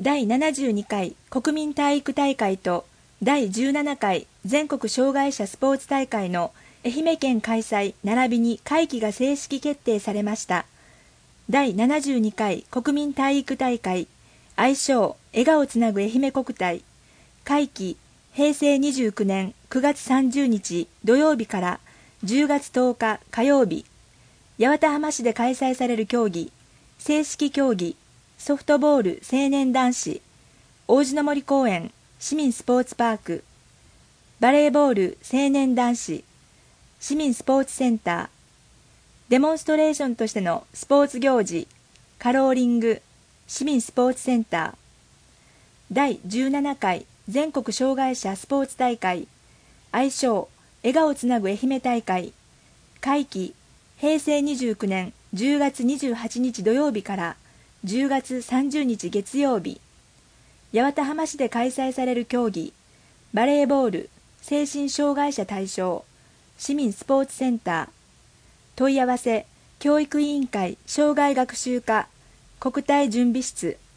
第72回国民体育大会と第17回全国障害者スポーツ大会の愛媛県開催並びに会期が正式決定されました。第72回国民体育大会、愛称笑顔つなぐ愛媛国体、会期平成29年9月30日土曜日から10月10日火曜日、八幡浜市で開催される競技、正式競技、ソフトボール成年男子、王子の森公園市民スポーツパーク、バレーボール成年男子、市民スポーツセンター、デモンストレーションとしてのスポーツ行事、カローリング、市民スポーツセンター、第17回全国障害者スポーツ大会、愛称笑顔つなぐ愛媛大会、会期平成29年10月28日土曜日から10月30日月曜日、八幡浜市で開催される競技、バレーボール精神障害者対象市民スポーツセンター、問い合わせ教育委員会障害学習課国体準備室